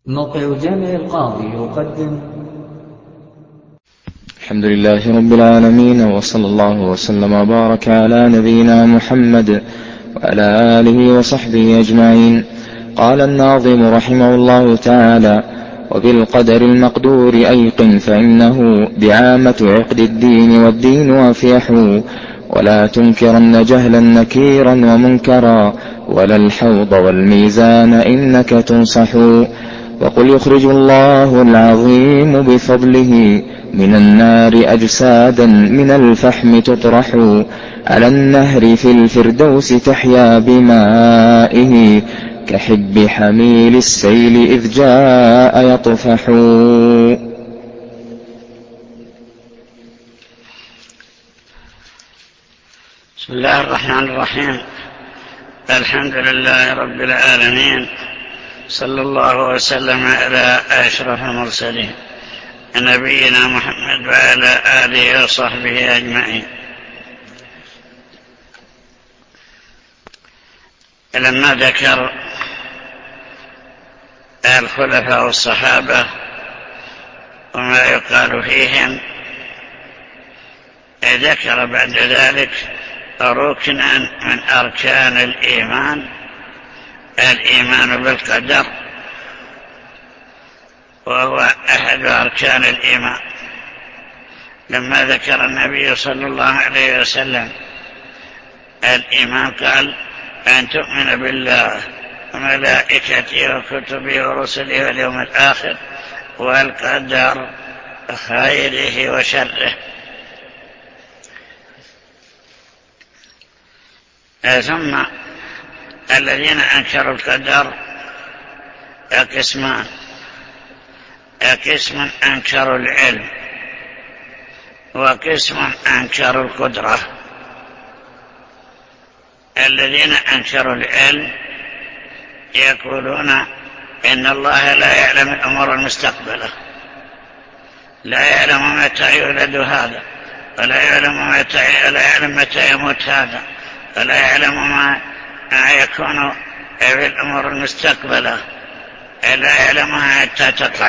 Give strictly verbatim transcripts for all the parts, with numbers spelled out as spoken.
موقع جامع القاضي يقدم. الحمد لله رب العالمين، وصلى الله وسلم وبارك على نبينا محمد وعلى آله وصحبه أجمعين. قال الناظم رحمه الله تعالى: وبالقدر المقدور أيقن فإنه دعامة عقد الدين، والدين أفيح. ولا تنكرن جهلا نكيرا ومنكرا، ولا الحوض والميزان إنك تنصح. وقل يخرج الله العظيم بفضله من النار أجسادا من الفحم تطرح، على النهر في الفردوس تحيا بمائه، كحب حميل السيل إذ جاء يطفح. بسم الله الرحمن الرحيم. الحمد لله رب العالمين، صلى الله وسلم على أشرف المرسلين نبينا محمد وعلى آله وصحبه أجمعين. لما ذكر الخلفاء والصحابة وما يقال فيهم، ذكر بعد ذلك ركنا من أركان الإيمان، الإيمان بالقدر، وهو أحد أركان الإيمان. لما ذكر النبي صلى الله عليه وسلم الإيمان قال: أن تؤمن بالله وملائكته وكتبه ورسله واليوم الآخر والقدر خيره وشره. ثم الذين أنكروا القدر قسمان: قسم أنكروا العلم، وقسم أنكروا القدرة. الذين أنكروا العلم يقولون إن الله لا يعلم الأمور المستقبلة، لا يعلم متى يولد هذا، ولا يعلم متى, لا يعلم متى يموت هذا، ولا يعلم ما يكون في الأمور المستقبلة، لا يعلمها حتى تقع،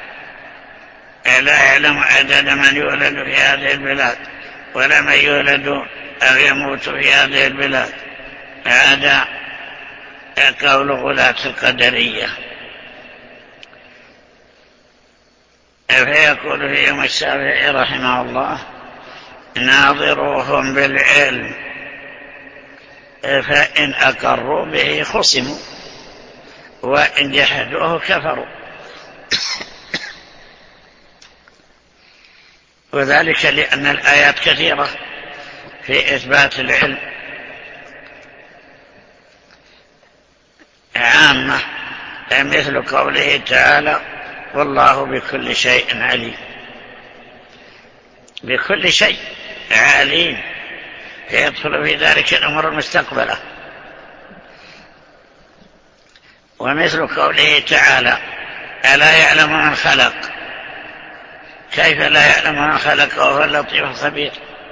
لا يعلم عدد من يولد في هذه البلاد، ولا من يولد أو يموت في هذه البلاد. هذا قول غلاة القدرية. فيقول فيهم الشافعي رحمه الله: ناظروهم بالعلم، فإن أقروا به خصموا، وإن جحدوه كفروا. وذلك لأن الآيات كثيرة في إثبات العلم عامة، مثل قوله تعالى: والله بكل شيء عليم. بكل شيء عليم، فيدخل في ذلك الأمور المستقبلة. ومثل قوله تعالى: ألا يعلم من خلق. كيف لا يعلم من خلق وهو اللطيف الخبير؟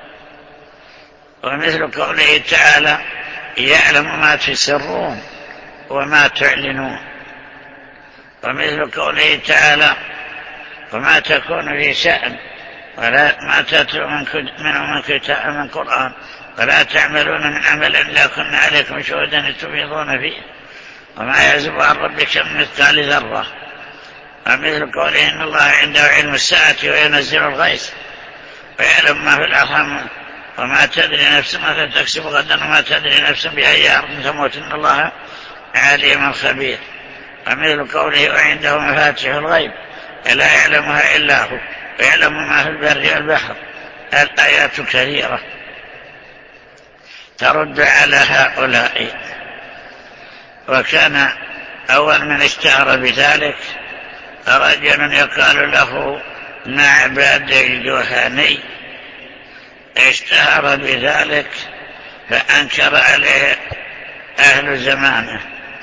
ومثل قوله تعالى: يعلم ما تسرون وما تعلنون. ومثل قوله تعالى: وما تكون في شأن ولا ما تتلو منه من كتاب من قرآن ولا تعملون من عمل إلا كنا عليكم شهودا تفيضون فيه وما يعزب عن ربك من مثقال ذرة. ومثل قوله: إن الله عنده علم الساعة وينزل الغيث ويعلم ما في الأرحام وما تدري نفس ماذا تكسب غدا وما تدري نفس بأي أرض تموت إن الله عليم خبير. ومثل قوله: وعنده مفاتيح الغيب لا يعلمها إلا هو ويعلم ما في البر والبحر. الآيات كثيرة ترد على هؤلاء. وكان أول من اشتهر بذلك رجل يقال له معبد الجهني، اشتهر بذلك فأنكر عليه أهل زمانه.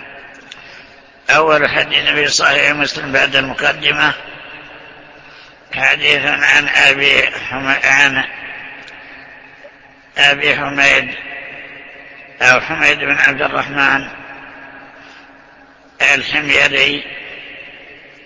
أول حديث في صحيح مسلم بعد المقدمة حديث عن أبي حميد, عن أبي حميد أو حميد بن عبد الرحمن الحميري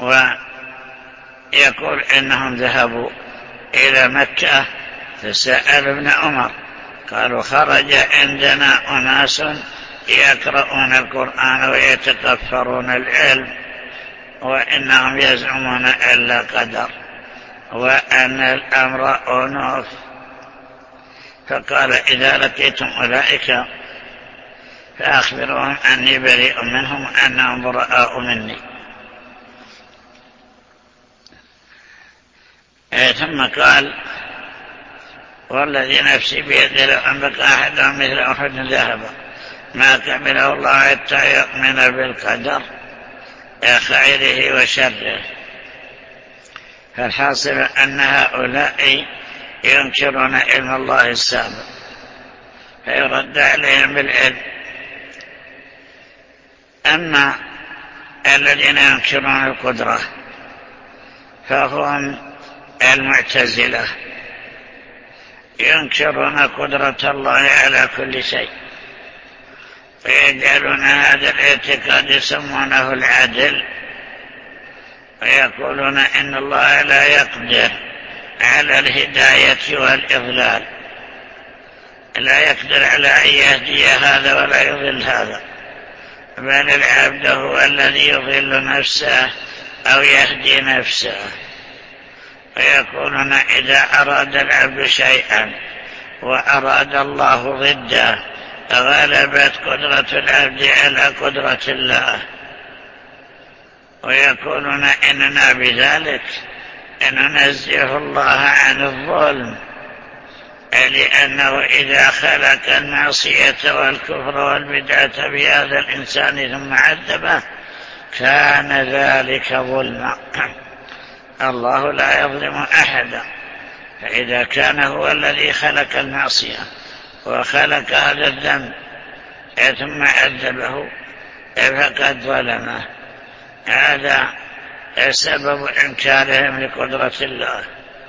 ويقول إنهم ذهبوا إلى مكة فسأل ابن عمر قالوا خرج عندنا أناس يقرؤون القرآن ويتكفرون العلم وإنهم يزعمون ألا قدر وأن الأمر أنوف. فقال إذا لقيتم أولئك فأخبرهم أني بريء منهم وأنهم براء مني. ثم قال والذي نفسي بيده لو أنبك أحدهم مثل أحد ذهب ما كمله الله حتى يؤمن بالقدر خيره وشره. فالحاصل أن هؤلاء ينكرون علم الله السابق فيرد عليهم بالعلم. أما الذين ينكرون القدرة فهم المعتزلة ينكرون قدرة الله على كل شيء ويجعلون هذا الاعتقاد يسمونه العدل ويقولون إن الله لا يقدر على الهداية والإضلال، لا يقدر على أن يهدي هذا ولا يضل هذا، بل العبد هو الذي يضل نفسه أو يهدي نفسه. ويقولون إذا أراد العبد شيئا وأراد الله ضده غلبت قدرة العبد على قدرة الله. ويقولون إننا بذلك ننزه الله عن الظلم، لأنه إذا خلق المعصية والكفر والبدعة بهذا الإنسان ثم عذبه كان ذلك ظلما. الله لا يظلم أحدا، فإذا كان هو الذي خلق المعصية وخلق هذا الذنب ثم عذبه فقد ظلمه. هذا سبب إنكارهم لقدرة الله.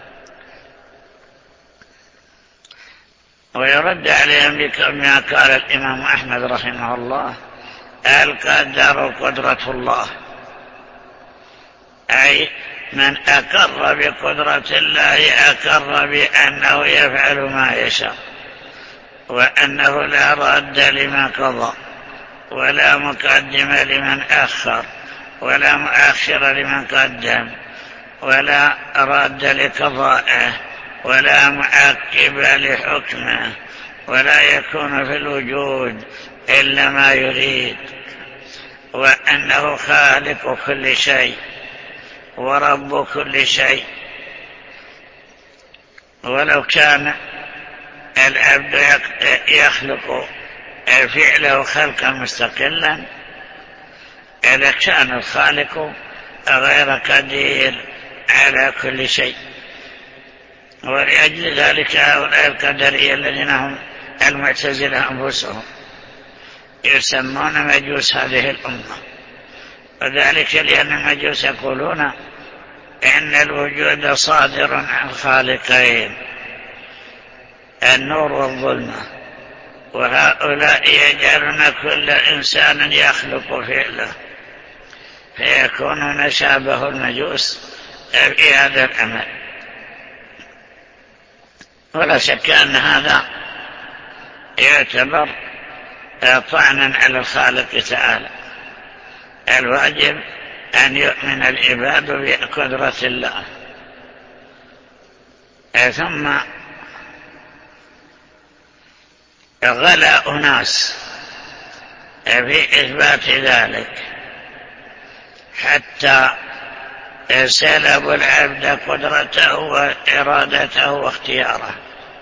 ويرد عليهم بما قال الإمام أحمد رحمه الله القدر قدرة الله، أي من أقر بقدرة الله أقر بأنه يفعل ما يشاء وأنه لا راد لما قضى ولا مقدم لمن أخر ولا مؤخر لمن قدم ولا راد لقضائه ولا معقب لحكمه ولا يكون في الوجود إلا ما يريد، وأنه خالق كل شيء ورب كل شيء. ولو كان العبد يخلق فعله خلقا مستقلا لكان الخالق غير قدير على كل شيء. ولأجل ذلك هؤلاء القدرية الذين هم المعتزلة أنفسهم يسمون مجوس هذه الأمة، وذلك لأن المجوس يقولون إن الوجود صادر عن خالقين النور والظلمة، وهؤلاء يجعلون كل إنسان يخلق فعله فيكونون شابه المجوس في هذا الأمر. ولا شك أن هذا يعتبر طعنا على الخالق تعالى. الواجب أن يؤمن العباد بقدرة الله. ثم غلا أناس في إثبات ذلك حتى سلبوا العبد قدرته وإرادته واختياره،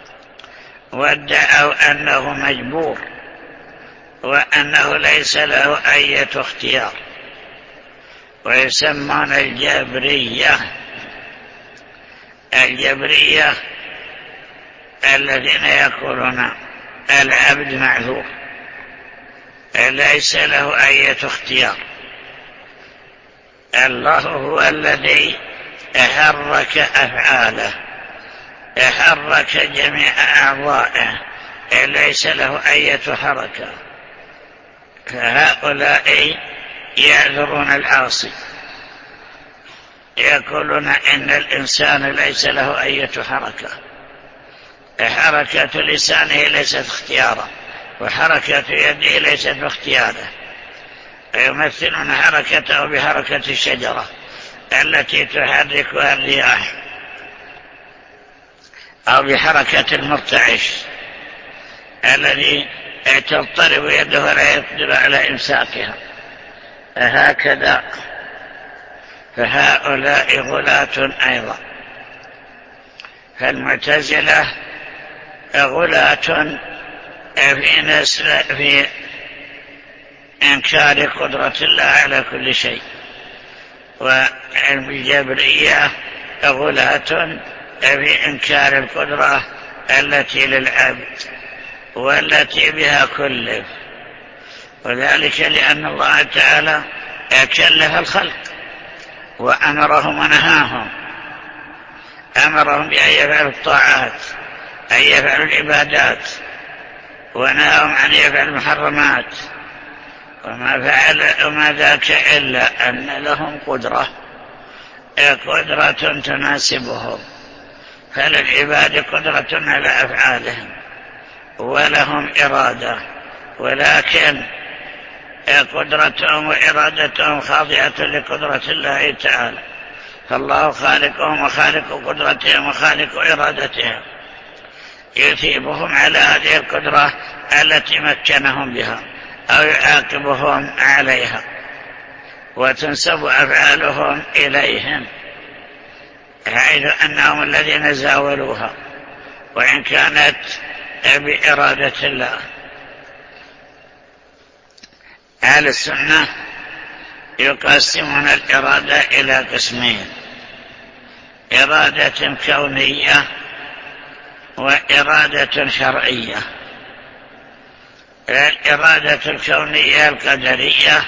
وادعوا أنه مجبور وأنه ليس له أي اختيار، ويسمون الجبرية. الجبرية الذين يقولون العبد معذور ليس له أي اختيار. الله هو الذي حرك أفعاله حرك جميع أعضائه ليس له أي حركة. فهؤلاء يعذرون العاصي يقولون إن الإنسان ليس له أي حركة، حركة لسانه ليست اختيارا، وحركة يده ليست باختياره، يمثلون حركته بحركة الشجرة التي تحركها الرياح، أو بحركة المرتعش الذي تضطرب يده ولا يقدر على إمساكها. هكذا فهؤلاء غلاة أيضا. فالمعتزلة غلاة في نسل في إنكار قدرة الله على كل شيء، والجبرية غلاة في إنكار القدرة التي للعبد والتي بها كلف، وذلك لأن الله تعالى كلف الخلق وأمرهم ونهاهم، أمرهم بأن يفعلوا الطاعات، أن يفعلوا العبادات، ونهاهم عن يفعل المحرمات، وما فعل وما ذاك إلا أن لهم قدرة قدرة تناسبهم، فللعباد قدرة على أفعالهم ولهم إرادة، ولكن قدرتهم وإرادتهم خاضعة لقدرة الله تعالى، فالله خالقهم وخالق قدرتهم وخالق إرادتهم، يثيبهم على هذه القدرة التي مكنهم بها أو يعاقبهم عليها، وتنسب أفعالهم إليهم، حيث أنهم الذين زاولوها وإن كانت بإرادة الله. أهل السنة يقسمون الإرادة إلى قسمين: إرادة كونية وإرادة شرعية. الإرادة الكونية القدرية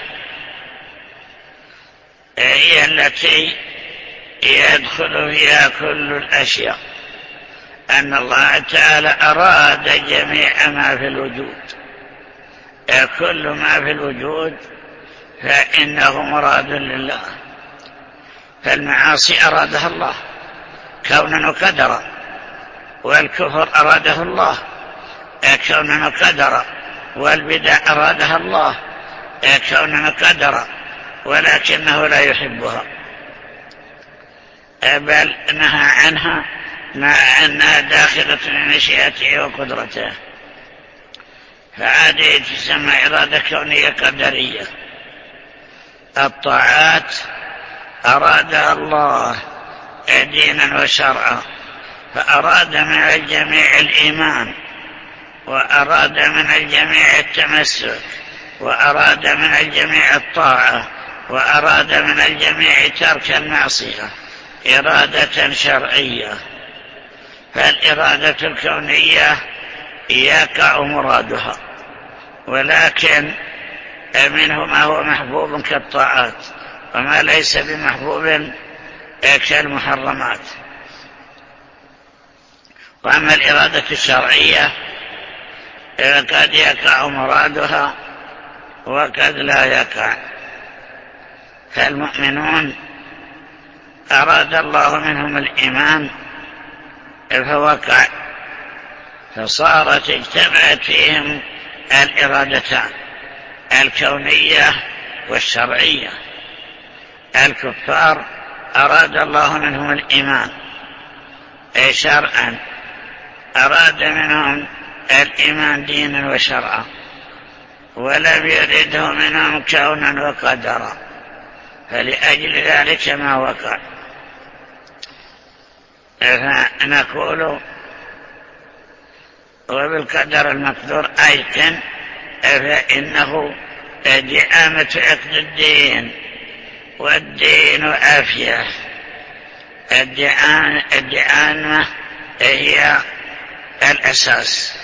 هي التي يدخل فيها كل الأشياء، أن الله تعالى أراد جميع ما في الوجود، كل ما في الوجود فإنه مراد لله. فالمعاصي أرادها الله كونا وقدرا، والكفر أراده الله كونا وقدرا، والبدع أرادها الله كونا وقدرا، ولكنه لا يحبها، بل نهى عنها مع أنها داخلة في مشيئته وقدرته، فهذه تسمى إرادة كونية قدرية. الطاعات أرادها الله دينا وشرعا، فأراد من الجميع الإيمان، وأراد من الجميع التمسك، وأراد من الجميع الطاعة، وأراد من الجميع ترك المعصية، إرادة شرعية. فالإرادة الكونية يقع مرادها، ولكن منه ما هو محبوب كالطاعات، وما ليس بمحبوب كالمحرمات. وأما الإرادة الشرعية قد يقع مرادها وقد لا يقع. فالمؤمنون أراد الله منهم الإيمان فوقع، فصارت اجتمعت فيهم الإرادتان الكونية والشرعية. الكفار أراد الله منهم الإيمان شرعا، أراد منهم الإيمان دينا وشرعا، ولم يرده منهم كونا وقدرا، فلأجل ذلك ما وقع. فنقول وبالقدر المقدور أيقن، فإنه دعامة عقد الدين، والدين أفيه. الدعامة هي الأساس،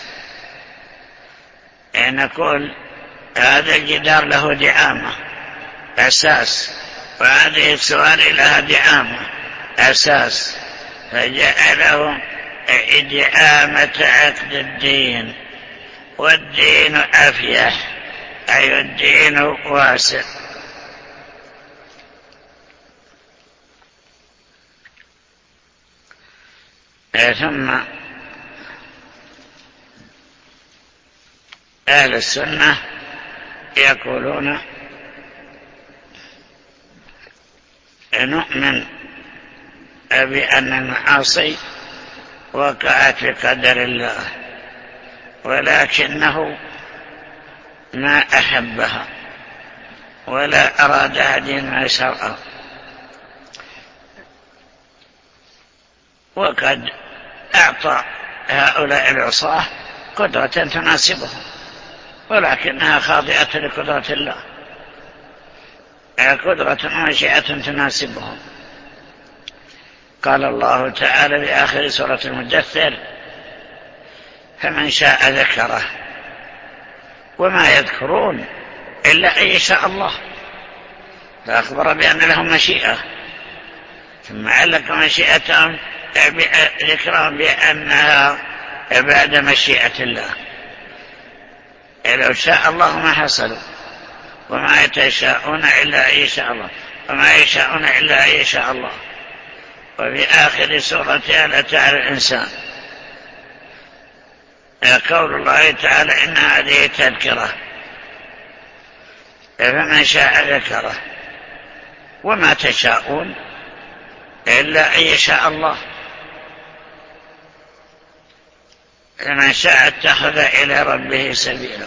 نقول هذا الجدار له دعامة أساس، وهذه السواري لها دعامة أساس، فجعله دعامة عقد الدين. والدين أفيه أي الدين واسع. ثم أهل السنة يقولون نؤمن بأن المعاصي وقعت بقدر الله، ولكنه ما أحبها ولا أرادها دين ما شرعه، وقد أعطى هؤلاء العصاة قدرة تناسبهم، ولكنها خاضعة لقدرة الله، قدرة ومشيئة تناسبهم. قال الله تعالى في آخر سورة المدثر: فمن شاء ذكره، وما يذكرون إلا أن يشاء الله، فأخبر بأن لهم مشيئة، ثم علق مشيئتهم ذكرهم بأنها بعد مشيئة الله. لو شاء الله ما حصلوا، وما يتشاءون إلا أن يشاء الله، وما يشاءون إلا أن يشاء الله. وفي آخر سورة آل على الإنسان قول الله تعالى: إن هذه تذكرة فمن شاء ذكره، وما تشاءون إلا أن يشاء الله. فمن شاء اتخذ إلى ربه سبيلا.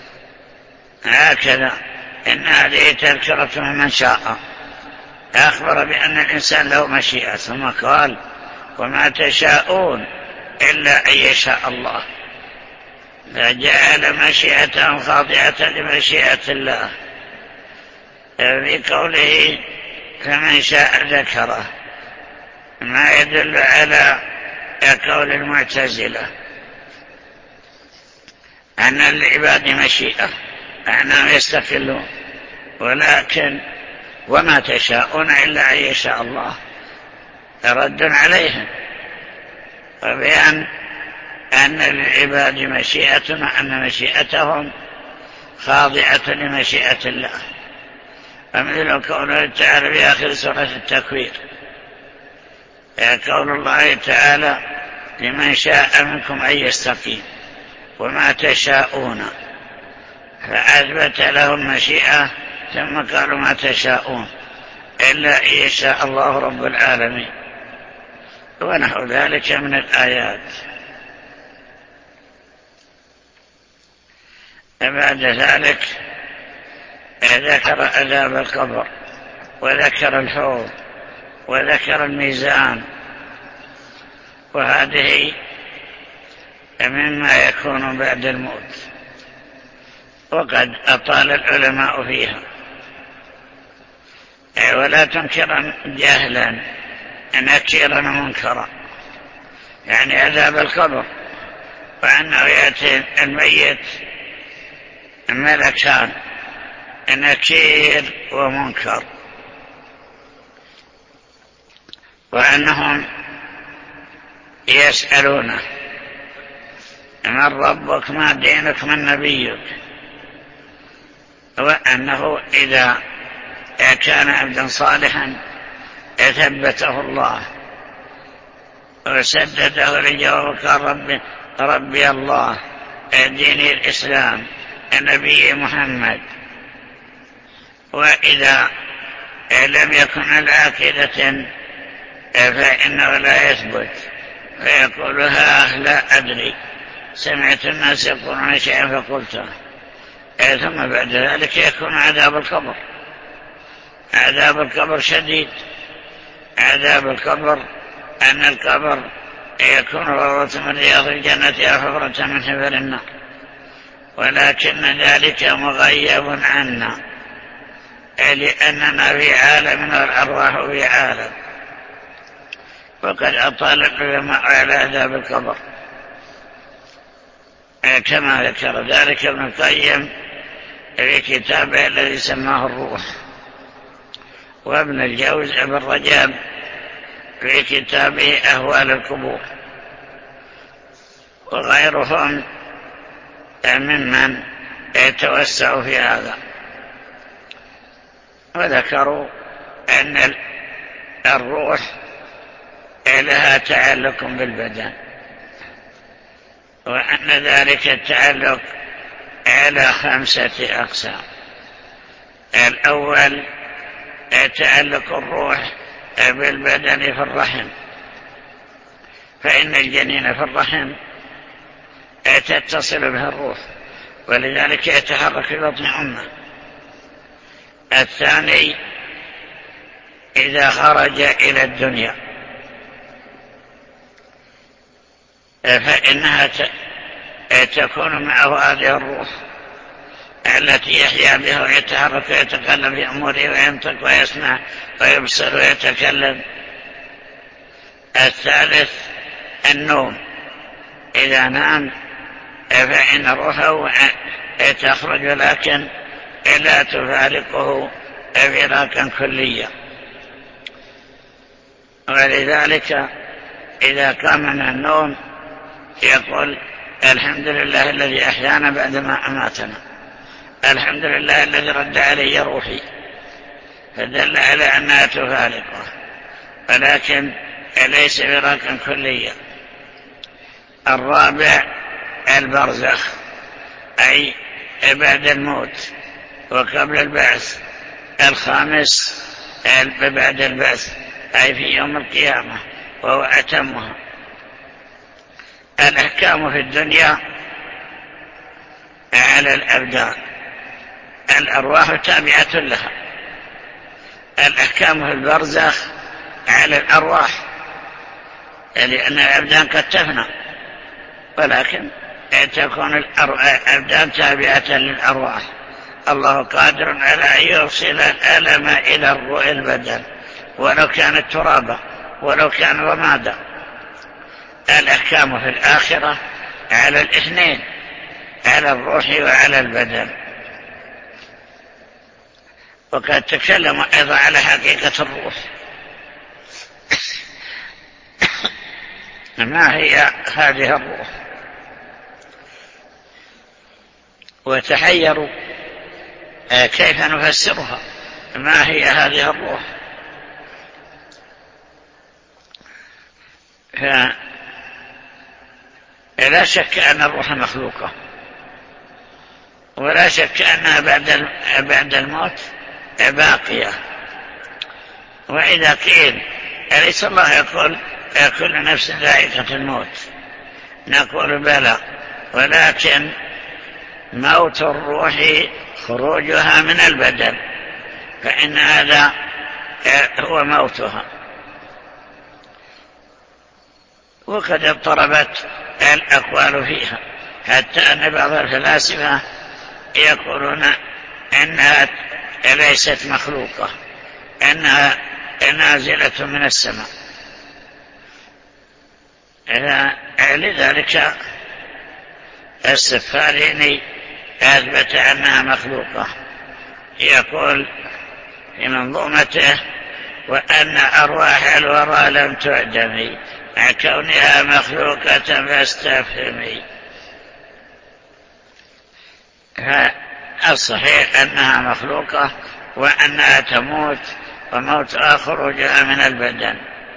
هكذا إن هذه تذكرة من شاء، أخبر بأن الإنسان له مشيئة، ثم قال: وما تشاءون إلا أن يشاء الله، فجعل مشيئتهم خاضعة لمشيئة الله. في قوله فمن شاء ذكره ما يدل على قول المعتزلة أن للعباد مشيئة، أنهم يستقلون، ولكن وما تشاءون إلا أن يشاء الله رد عليهم، وبأن أن للعباد مشيئة، وأن مشيئتهم خاضعة لمشيئة الله. ومثل قوله تعالى في آخر سورة التكوير قول الله تعالى: لمن شاء منكم أن يستقيم، وما تشاءون، فأثبت لهم المشيئة، ثم قالوا ما تشاءون إلا إن يشاء الله رب العالمين، ونحو ذلك من الآيات. بعد ذلك ذكر عذاب القبر، وذكر الحوض، وذكر الميزان، وهذه مما يكون بعد الموت، وقد أطال العلماء فيها. ولا تنكرا جهلا نكيرا منكرا، يعني عذاب القبر، وأنه يأتي الميت ملكان نكير ومنكر، وأنهم يسألونه: من ربك، ما دينك، من نبيك؟ وأنه إذا كان عبدا صالحا ثبته الله وسدده للجواب، قال: ربي, ربي الله، ديني الإسلام، النبي محمد. وإذا لم يكن على عقيدة فإنه لا يثبت، فيقول: ها لا أدري، سمعت الناس يقولون شيئا فقلته. ثم بعد ذلك يكون عذاب القبر. عذاب القبر شديد. عذاب القبر أن القبر يكون روضة من رياض الجنة أو حفرة من حفر النار، ولكن ذلك مغيب عنا، لأننا في عالم والأرواح في عالم. وقد أطال العلماء على عذاب القبر، كما ذكر ذلك ابن القيم في كتابه الذي سماه الروح، وابن الجوز ابن رجب في كتابه أهوال القبور، وغيرهم ممن يتوسع في هذا. وذكروا أن الروح لها تعلق بالبدن، وأن ذلك التعلق على خمسة أقسام. الأول تعلق الروح بالبدن في الرحم، فإن الجنين في الرحم تتصل به الروح، ولذلك يتحرك في بطن أمه. الثاني إذا خرج إلى الدنيا فإنها تكون معه هذه الروح التي يحيا بها ويتحرك ويتكلم في أموره وينطق ويسمع ويبصر ويتكلم. الثالث النوم، إذا نام فإن روحه تخرج لكن لا تفارقه فراقا كليا، ولذلك إذا قام من النوم يقول الحمد لله الذي أحيانا بعدما أماتنا، الحمد لله الذي رد علي روحي، فدل على أنها تفارقه ولكن ليس فراقا كليا. الرابع البرزخ، أي بعد الموت وقبل البعث. الخامس بعد البعث، أي في يوم القيامة، وهو أتمها. الأحكام في الدنيا على الأبدان، الأرواح تابعة لها. الأحكام في البرزخ على الأرواح، لأن الأبدان قد تفنى، ولكن تكون الأبدان تابعة للأرواح. الله قادر على أن يوصل الألم إلى البدن ولو كانت ترابا ولو كان رمادا. الأحكام في الآخرة على الاثنين، على الروح وعلى البدن. وقد تكلم أيضا على حقيقة الروح، ما هي هذه الروح؟ وتحيروا كيف نفسرها، ما هي هذه الروح؟ فلا شك أن الروح مخلوقة، ولا شك أنها بعد بعد الموت باقية. وإذا قيل أليس الله يقول كل نفس ذائقة الموت؟ نقول بلى، ولكن موت الروح خروجها من البدن، فإن هذا هو موتها. وقد اضطربت الأقوال فيها، حتى أن بعض الفلاسفة يقولون أنها ليست مخلوقة، أنها نازلة من السماء. لذلك السفاريني أثبت أنها مخلوقة، يقول في منظومته وأن أرواح الورى لم تعدم مع كونها مخلوقة فاستفهمي. فالصحيح أنها مخلوقة وأنها تموت وموتها خروجها من البدن،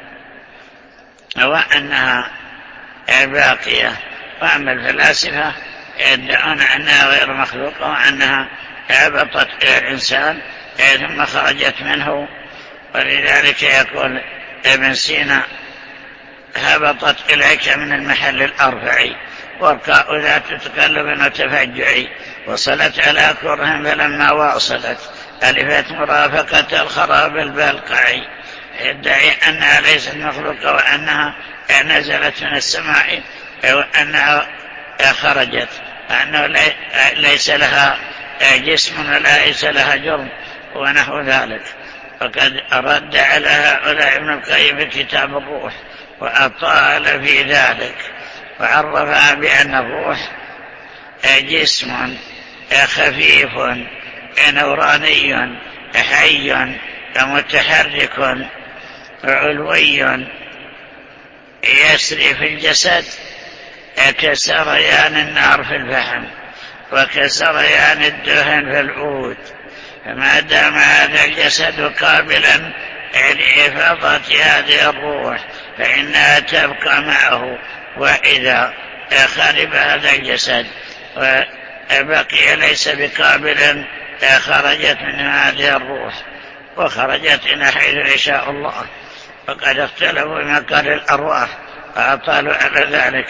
وأنها باقية. وأما الفلاسفة يدعون أنها غير مخلوقة وأنها هبطت إلى الإنسان ثم خرجت منه. ولذلك يقول ابن سينا هبطت إليك من المحل الأرفع ورقاء ذات تقلب وتفجع، وصلت على كره فلما واصلت ألفت مرافقة الخراب البلقع. يدعي أنها ليست مخلوقة وأنها نزلت من السماء وأنها خرجت، وأنه ليس لها جسم وليس لها جرم ونحو ذلك. وقد رد على هؤلاء ابن القيم في كتاب الروح وأطال في ذلك، وعرفها بأن الروح جسم خفيف نوراني حي متحرك علوي يسري في الجسد كسريان النار في الفحم وكسريان الدهن في العود. فما دام هذا الجسد قابلا لإفاضة هذه الروح فإنها تبقى معه، وإذا خرب هذا الجسد وبقي ليس بقابل خرجت من هذه الروح وخرجت إلى حيث يشاء الله. وقد اختلفوا بمقال الأرواح فأطالوا على ذلك،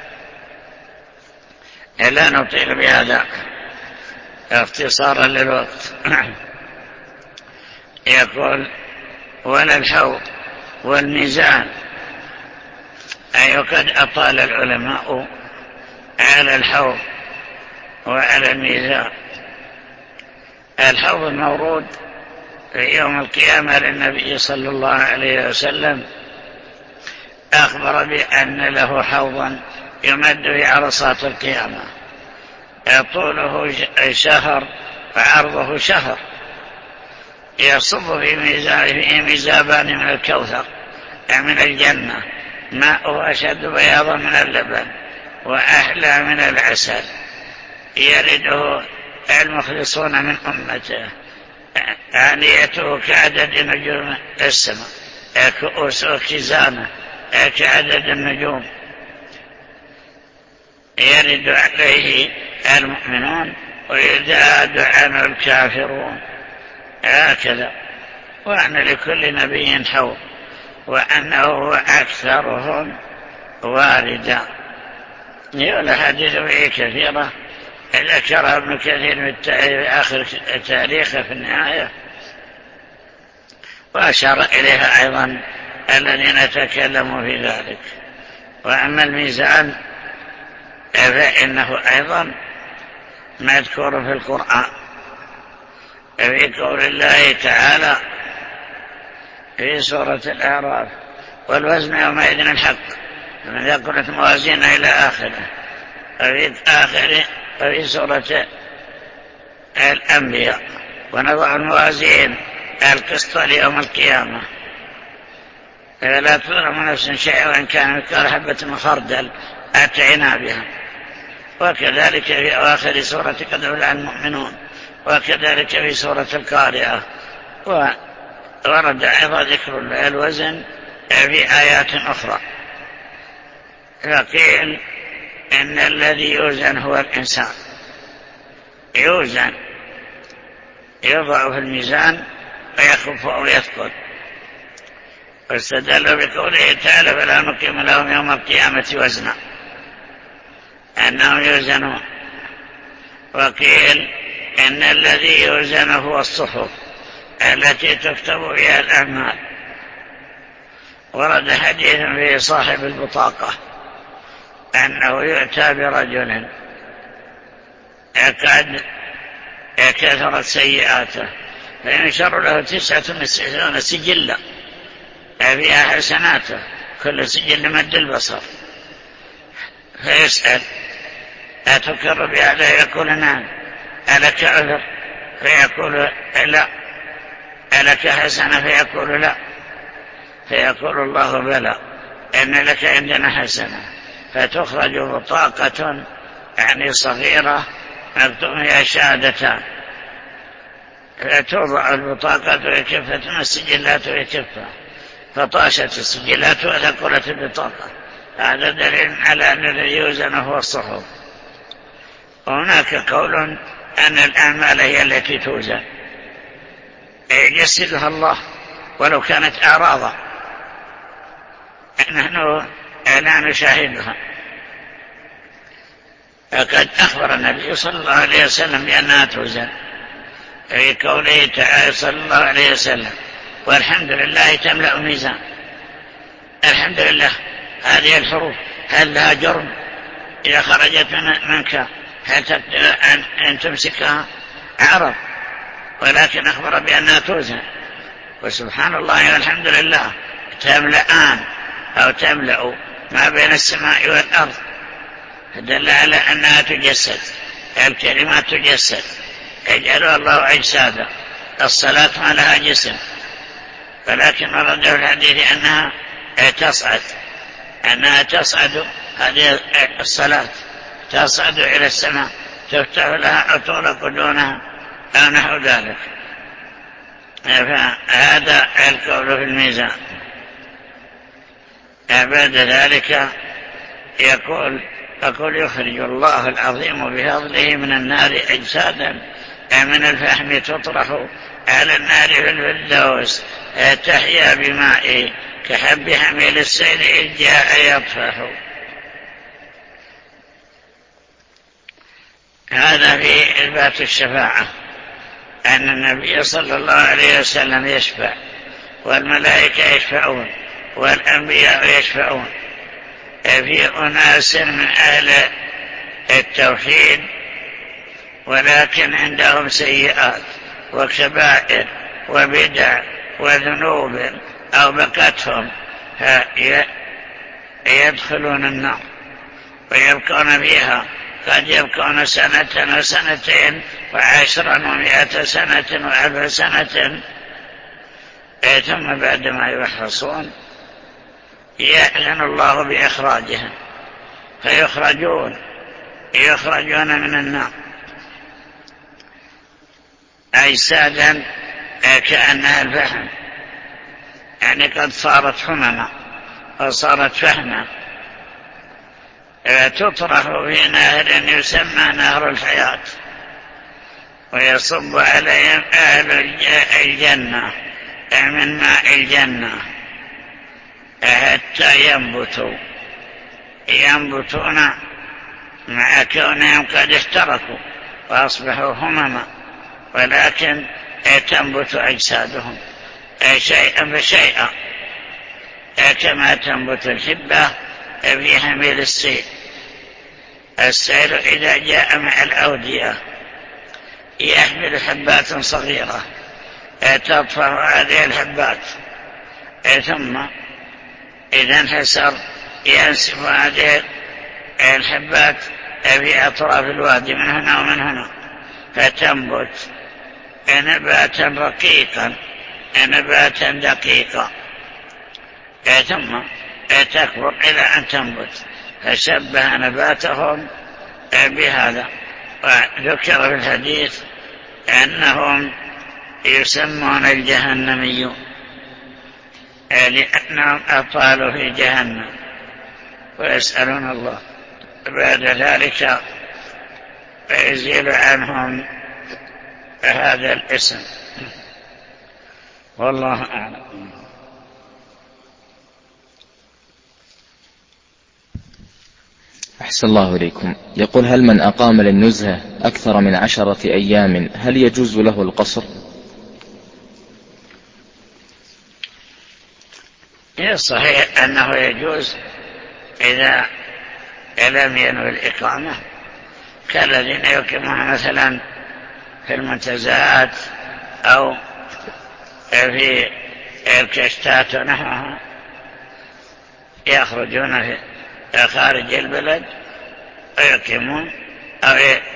لا نطيل بهذا اختصارا للوقت. يقول ولا الحوض والميزان، أي قد أطال العلماء على الحوض وعلى الميزان. الحوض المورود في يوم القيامة للنبي صلى الله عليه وسلم أخبر بأن له حوضا يمد في عرصات القيامة، طوله شهر وعرضه شهر، يصب في ميزابه ميزابان من الكوثر من الجنة، ماءه أشد بياضا من اللبن وأحلى من العسل، يرده المخلصون من أمته، آنيته كعدد نجوم السماء، كؤوسه كزانه كعدد النجوم، يرد عليه المؤمنون ويزداد عنه الكافرون. هكذا، وأن لكل نبي حوض وأنه هو أكثرهم واردا. والأحاديث فيه كثيرة ذكرها ابن كثير في آخر تاريخه في النهاية، وأشار إليها أيضا الذين تكلموا في ذلك. وأما الميزان فإنه أيضا مذكور في القرآن في قول الله تعالى في سورة الأعراف والوزن يومئذ الحق فمن ثقلت موازينه إلى آخره. وفي آخره وفي سورة الأنبياء ونضع الموازين القسط ليوم القيامة فلا تظلم نفس شيئا وإن كان مثقال حبة من خردل أتينا بها. وكذلك في أواخر سورة قد أفلح المؤمنون، وكذلك في سورة القارعة. ورد أيضا ذكر الوزن في آيات أخرى، فقيل إن الذي يوزن هو الإنسان، يوزن يضع في الميزان ويخف أو يثقل. واستدلوا بقوله تعالى فلا نقيم لهم يوم القيامة وزنا، أنهم يوزنون. وقيل إن الذي يوزن هو الصحف التي تكتب بها الأعمال. ورد حديث في صاحب البطاقة أنه يؤتى برجل قد كثرت سيئاته فينشر له تسعة وتسعون سجلا فيها حسناته كل سجل مد البصر، فيسأل أتكر بهذا؟ يقول نعم. ألك عذر؟ فيقول لا. ألك حسنة؟ فيقول لا. فيقول الله بلى إن لك عندنا حسنة، فتخرج بطاقة يعني صغيرة مكتوب فيها شهادتان، فتوضع البطاقة في كفة من السجلات في كفة، فطاشت السجلات وثقلت البطاقة. هذا دليل على أن الذي يوزن هو الصحف. وهناك قول أن الأعمال هي التي توزن يجسدها الله ولو كانت أعراضا، نحن لا نشاهدها. فقد أخبر النبي صلى الله عليه وسلم بأنها توزن في قوله تعالى صلى الله عليه وسلم والحمد لله تملأ ميزان. الحمد لله هذه الحروف هل لها جرم إذا خرجت منك هل تقدر أن تمسكها؟ عرض، ولكن أخبر بأنها توزن. وسبحان الله والحمد لله تملأان أو تملأ ما بين السماء والأرض، دل على أنها تجسد، الكلمات تجسد، يجعلها الله أجسادا. الصلاة ما لها جسم، ولكن ورد في الحديث أنها تصعد أنها تصعد هذه الصلاة تصعد إلى السماء، تفتح لها عطورق دونها أو نحو ذلك. فهذا القول في الميزان. بعد ذلك يقول أقول يخرج الله العظيم بفضله من النار أجسادا من الفحم تطرح على النار في الفردوس تحيا بماء كحب حميل السيل إذ جاء يطفح. هذا في إثبات الشفاعة، أن النبي صلى الله عليه وسلم يشفع، والملائكة يشفعون، والأنبياء يشفعون في أناس من أهل التوحيد ولكن عندهم سيئات وكبائر وبدع وذنوب أو بقتهم يدخلون النار ويبقون فيها، قد يبقون سنة وسنتين وعشرا ومئة سنة وألف سنة، ثم بعدما يحرصون يأذن الله بإخراجهم فيخرجون يخرجون من النار أجسادا كأنها الفحم، يعني قد صارت حمما وصارت فحما، تطرح في نهر يسمى نهر الحياة ويصب عليهم أهل الجنة من ماء الجنة حتى ينبتوا ينبتون مع كونهم قد احترقوا وأصبحوا همما، ولكن تنبت أجسادهم شيئا فشيئا كما تنبت الحبة في حميل السيل. السيل إذا جاء مع الأودية يحمل حبات صغيرة تطفر هذه الحبات، ثم إذا انحسر ينسف هذه الحبات في أطراف الوادي من هنا ومن هنا، فتنبت نباتا رقيقا نباتا دقيقا، ثم تكبر إلى أن تنبت، فشبه نباتهم بهذا. وذكر في الحديث أنهم يسمون الجهنميون لأنهم أطالوا في جهنم ويسألون الله بعد ذلك فيزيل عنهم هذا الاسم، والله أعلم. أحسن الله إليكم. يقول: هل من أقام للنزهة أكثر من عشرة أيام هل يجوز له القصر؟ صحيح أنه يجوز إذا لم ينوي الإقامة، كالذين يقيمون مثلا في المنتزهات أو في الكشتات ونحوها، يخرجون في خارج البلد ويقيمون أو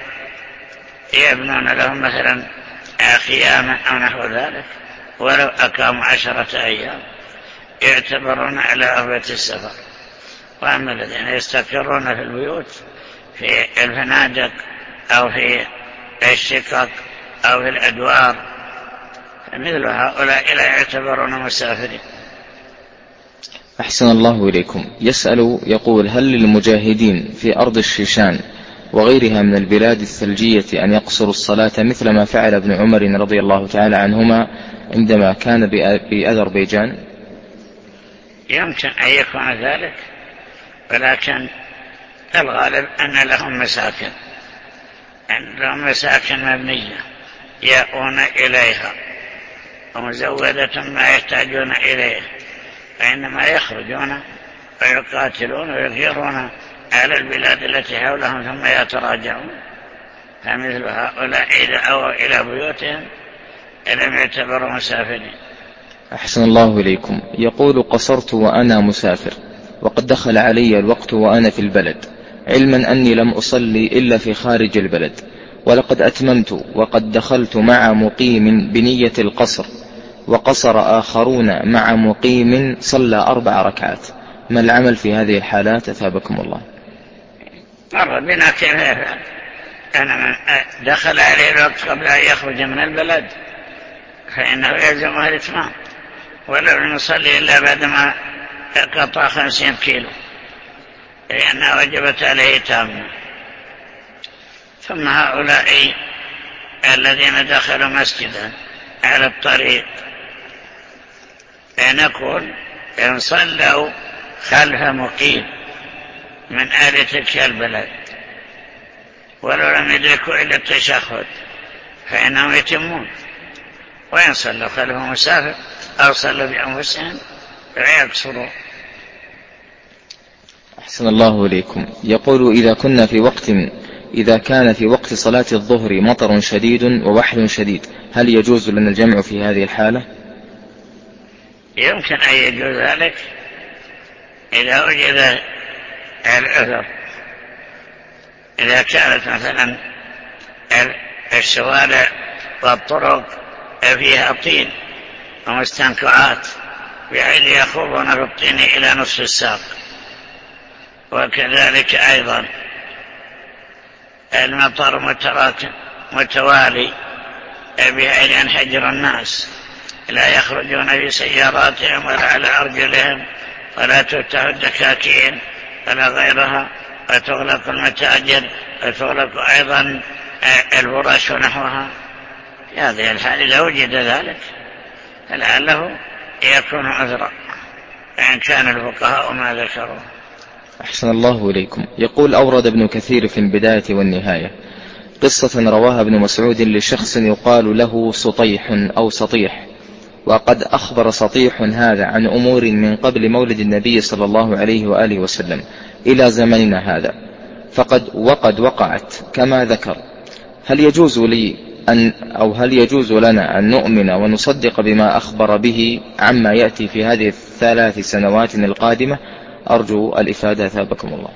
يبنون لهم مثلا خياما أو نحو ذلك، ولو أقاموا عشرة أيام يعتبرون على عهبة السفر. وأما الذين يستقرون في البيوت في الفنادق أو في الشقق أو في الأدوار مثل هؤلاء لا يعتبرون مسافرين. أحسن الله إليكم. يسأل يقول: هل للمجاهدين في أرض الشيشان وغيرها من البلاد الثلجية أن يقصروا الصلاة مثل ما فعل ابن عمر رضي الله تعالى عنهما عندما كان بأذربيجان؟ يمكن أن يكون ذلك، ولكن الغالب أن لهم مساكن أن لهم مساكن مبنية يأوون إليها ومزودة ما يحتاجون إليه، فإنما يخرجون ويقاتلون ويغيرون على البلاد التي حولهم ثم يتراجعون. فمثل هؤلاء إذا أووا إلى بيوتهم لم يعتبروا مسافرين. أحسن الله إليكم. يقول: قصرت وأنا مسافر وقد دخل علي الوقت وأنا في البلد، علما أني لم أصلي إلا في خارج البلد، ولقد أتممت وقد دخلت مع مقيم بنية القصر، وقصر آخرون مع مقيم صلى أربع ركعات، ما العمل في هذه الحالات أثابكم الله؟ مر بنا كيف يفعل. أنا من دخل عليه الوقت قبل أن يخرج من البلد فإنه يلزمه الإتمام، ولو لم يصلي إلا بعدما قطع خمسين كيلو لأنها وجبت عليه تامة. ثم هؤلاء الذين دخلوا مسجدا على الطريق نقول إن صلوا خلف مقيم من آل تلك البلد ولو لم يدركوا إلا التشهد فإنهم يتمون، وإن صلوا خلف مسافر أو صلوا بأنفسهم فيقصروا. أحسن الله إليكم. يقول إذا كنا في وقت إذا كان في وقت صلاة الظهر مطر شديد ووحل شديد هل يجوز لنا الجمع في هذه الحالة؟ يمكن أن يجوز ذلك إذا وجد العذر. إذا كانت مثلا الشوارع والطرق فيها طين ومستنقعات بحيث يخوضون في الطين إلى نصف الساق، وكذلك أيضا المطر متراكم متوالي بحيث ينحجر الناس لا يخرجون في سياراتهم ولا على أرجلهم ولا تفتح الدكاكين ولا غيرها، وتغلق المتاجر وتغلق أيضا الفرش ونحوها. في هذه الحال إذا وجد ذلك فلعله يكون عذرا إن كان الفقهاء ما ذكروا. أحسن الله إليكم. يقول أورد ابن كثير في البداية والنهاية قصة رواها ابن مسعود لشخص يقال له سطيح أو سطيح، وقد أخبر سطيح هذا عن أمور من قبل مولد النبي صلى الله عليه وآله وسلم إلى زمننا هذا فقد وقد وقعت كما ذكر. هل يجوز لي أن أو هل يجوز لنا أن نؤمن ونصدق بما أخبر به عما يأتي في هذه الثلاث سنوات القادمة؟ أرجو الإفادة ثابكم الله.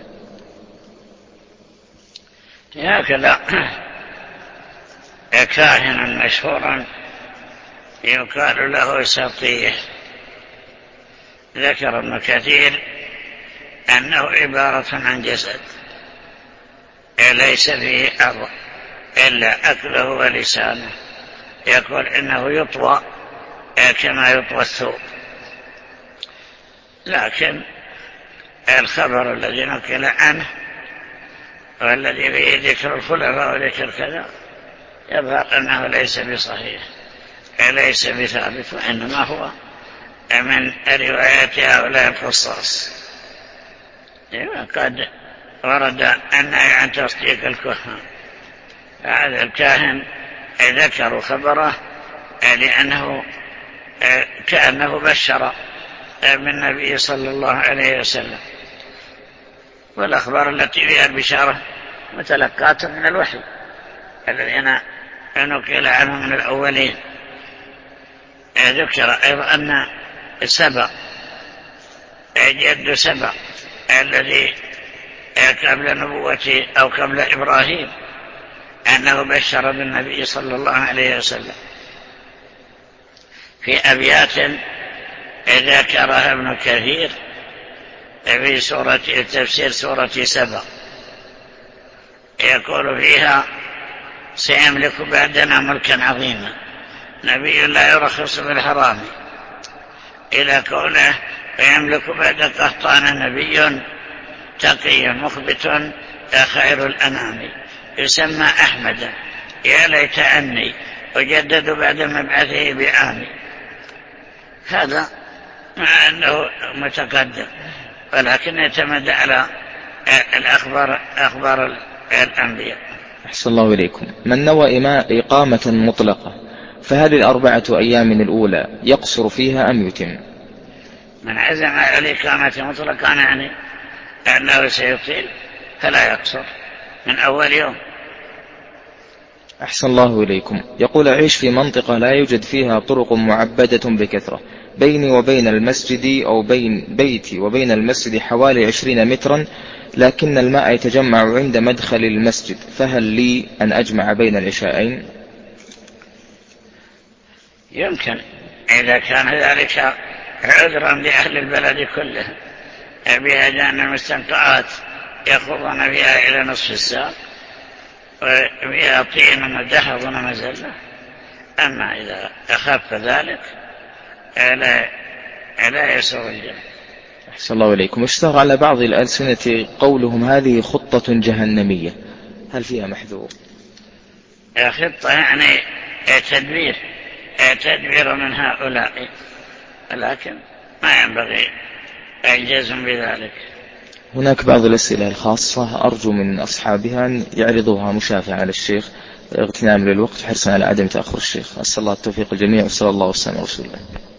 هكذا كاهن مشهور يقال له سطيح ذكر ابن كثير أنه عبارة عن جسد ليس فيه أرض إلا أكله ولسانه، يقول إنه يطوى كما يطوى الثوب. لكن الخبر الذي نقل عنه والذي فيه ذكر الخلفاء وذكر كذا يظهر أنه ليس بصحيح ليس بثابت، وإنما هو من روايات هؤلاء القصاص. قد ورد النهي عن تصديق الكهان. هذا الكاهن ذكروا خبره لأنه كأنه بشر بالنبي صلى الله عليه وسلم، والأخبار التي فيها البشارة متلقاة من الوحي الذين نقل عنه من الأولين. ذكر أيضا أن سبأ جد سبأ الذي قبل نبوته أو قبل إبراهيم أنه بشر بالنبي صلى الله عليه وسلم في أبيات ذكرها ابن كثير في سورة تفسير سورة سبأ، يقول فيها: سيملك بعدنا ملكا عظيما نبي لا يرخص بالحرام، إلى قوله: ويملك بعد قحطان نبي تقي مخبت خير الأنام يسمى أحمدا يا ليت أني أجدد بعد مبعثه بعامي. هذا مع أنه متقدم ولكن يتمد على الأخبار أخبار الأنبياء. أحسن الله إليكم. من نوى إقامة مطلقة فهل الأربعة أيام الأولى يقصر فيها أم يتم؟ من عزم على الإقامة مطلقة يعني أنه سيطيل فلا يقصر من أول يوم. أحسن الله إليكم. يقول: أعيش في منطقة لا يوجد فيها طرق معبدة بكثرة، بيني وبين المسجد أو بين بيتي وبين المسجد حوالي عشرين مترا، لكن الماء يتجمع عند مدخل المسجد، فهل لي أن أجمع بين العشاءين؟ يمكن إذا كان ذلك عذرا لأهل البلد كله بهجان المستنقعات يخوضون فيها إلى نصف الساق وفيها طين ودهر ومزلة. أما إذا أخف ذلك لا, لا يسوي الجمع. صلى الله عليكم. اشتهر على بعض الألسنة قولهم هذه خطة جهنمية، هل فيها محذور؟ خطة يعني تدبير تدبير من هؤلاء، لكن ما ينبغي الجزم بذلك. هناك بعض الأسئلة الخاصة أرجو من أصحابها أن يعرضوها مشافعة على الشيخ اغتنام للوقت حرصا على عدم تأخر الشيخ. أسأل الله التوفيق الجميع وصلى الله وسلم على رسول الله.